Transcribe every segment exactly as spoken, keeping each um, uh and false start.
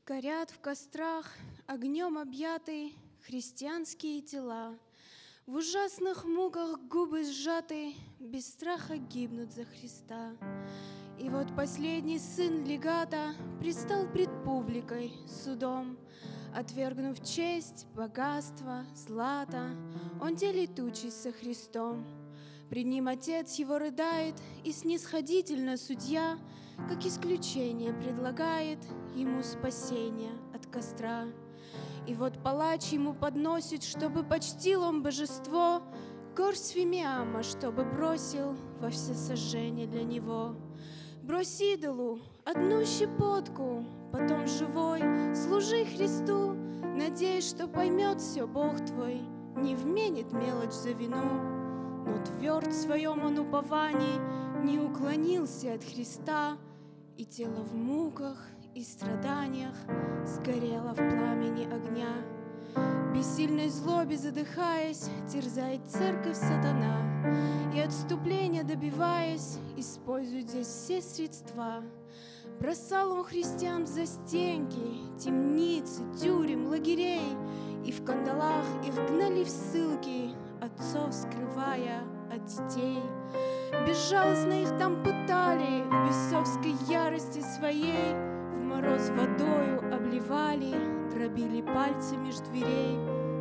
Горят в кострах огнем объятые христианские тела. В ужасных муках губы сжаты, без страха гибнут за Христа. И вот последний сын легата предстал пред публикой судом. Отвергнув честь, богатство, злато, он делит участь со Христом. Пред ним отец его рыдает, и снисходительно судья, как исключение, предлагает ему спасение от костра. И вот палач ему подносит, чтобы почтил он божество, горсть фимиама, чтобы бросил во всесожжение для него. Брось идолу одну щепотку, потом живой служи Христу, надеясь, что поймет все Бог твой, не вменит мелочь за вину. Но тверд в своем он уповании не уклонился от Христа, и тело в муках и страданиях сгорело в пламени огня. Бессильной злобе задыхаясь, терзает церковь сатана, и отступления добиваясь, использует здесь все средства. Бросал он христиан в застенки, темницы, тюрем, лагерей, и в кандалах их гнали в ссылки, отцов скрывая от детей. Безжалостно их там пытали, в бесовской ярости своей, в мороз водою обливали, дробили пальцы меж дверей.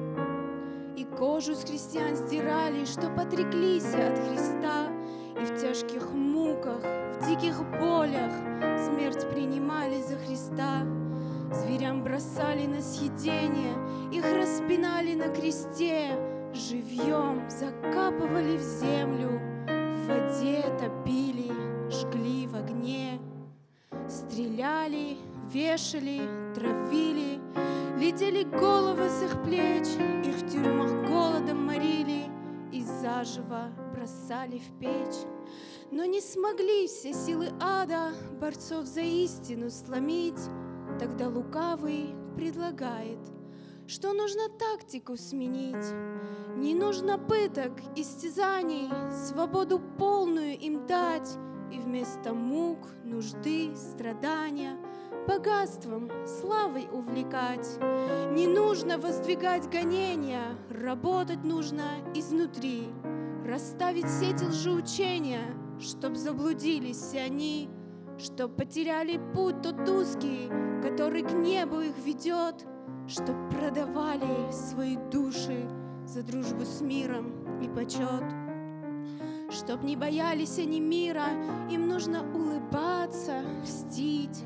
И кожу с христиан сдирали, чтоб отреклись от Христа, и в тяжких муках, в диких болях смерть принимали за Христа. Зверям бросали на съедение, их распинали на кресте, живьем закапывали в землю, в воде топили, жгли в огне. Стреляли, вешали, травили, летели головы с их плеч, их в тюрьмах голодом морили и заживо бросали в печь. Но не смогли все силы ада борцов за истину сломить. Тогда лукавый предлагает, что нужно тактику сменить. Не нужно пыток, истязаний, свободу полную им дать, и вместо мук, нужды, страдания богатством, славой увлекать. Не нужно воздвигать гонения, работать нужно изнутри, расставить сети лжеучения, чтоб заблудились все они, чтоб потеряли путь тот узкий, который к небу их ведет, чтоб продавали свои души за дружбу с миром и почет. Чтоб не боялись они мира, им нужно улыбаться, льстить,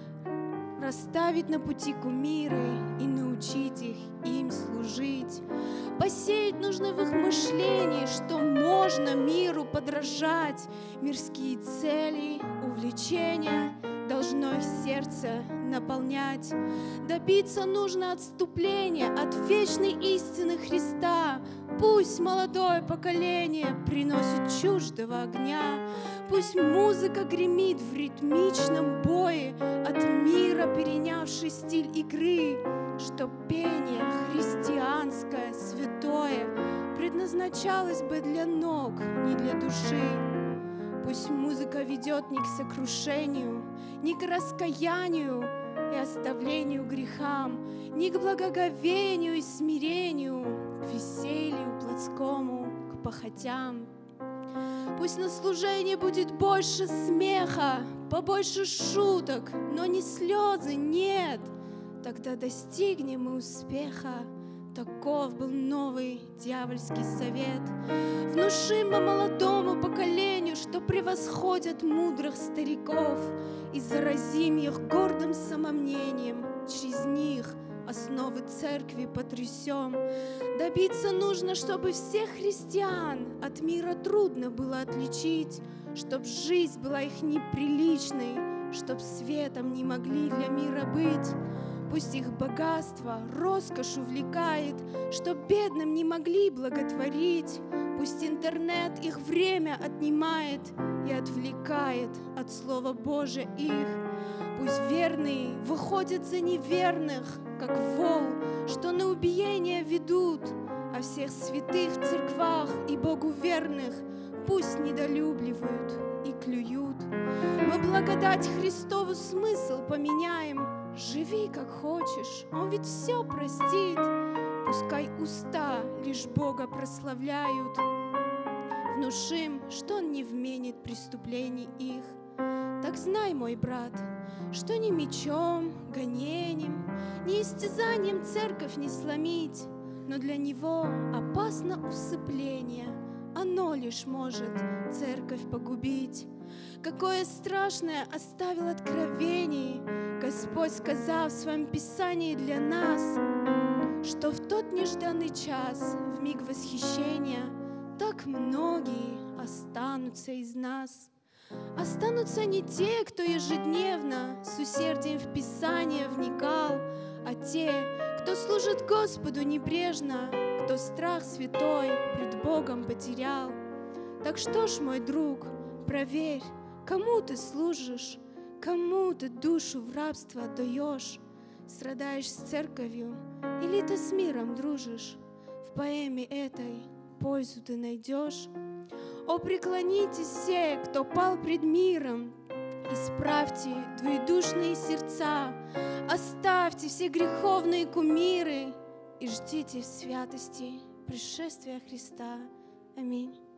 расставить на пути кумиры и научить их им служить. Посеять нужно в их мышлении, что можно миру подражать. Мирские цели, увлечения должно их сердце наполнять. Добиться нужно отступления от вечной истины Христа. Пусть молодое поколение приносит чуждого огня. Пусть музыка гремит в ритмичном бое, от мира перенявший стиль игры, чтоб пение христианское, святое предназначалось бы для ног, не для души. Пусть музыка ведет не к сокрушению, не к раскаянию и оставлению грехам, не к благоговению и смирению, к веселью плотскому, к похотям. Пусть на служении будет больше смеха, побольше шуток, но не слезы, нет. Тогда достигнем мы успеха. Таков был новый дьявольский совет. Внушим мы молодому поколению, что превосходят мудрых стариков, и заразим их гордым самомнением. Через них основы церкви потрясем. Добиться нужно, чтобы всех христиан от мира трудно было отличить, чтоб жизнь была их неприличной, чтоб светом не могли для мира быть. Пусть их богатство роскошь увлекает, чтоб бедным не могли благотворить. Пусть интернет их время отнимает и отвлекает от Слова Божия их. Пусть верные выходят за неверных, как вол, что на убиение ведут, а всех святых в церквах и Богу верных пусть недолюбливают и клюют. Мы благодать Христову смысл поменяем, Живи как хочешь, Он ведь все простит. Пускай уста лишь Бога прославляют. Внушим, что Он не вменит преступлений их. Так знай, мой брат, что ни мечом, гонением, ни истязанием церковь не сломить, но для Него опасно усыпление, оно лишь может церковь погубить. Какое страшное оставил откровение Господь, сказав в Своем Писании для нас, что в тот нежданный час, в миг восхищения, так многие останутся из нас. Останутся не те, кто ежедневно с усердием в Писание вникал, а те, кто служит Господу небрежно, кто страх святой пред Богом потерял. Так что ж, мой друг, проверь, кому ты служишь, кому ты душу в рабство отдаешь, страдаешь с церковью или ты с миром дружишь, в поэме этой пользу ты найдешь. О, преклонитесь все, кто пал пред миром, исправьте двоедушные сердца, оставьте все греховные кумиры и ждите в святости пришествия Христа. Аминь.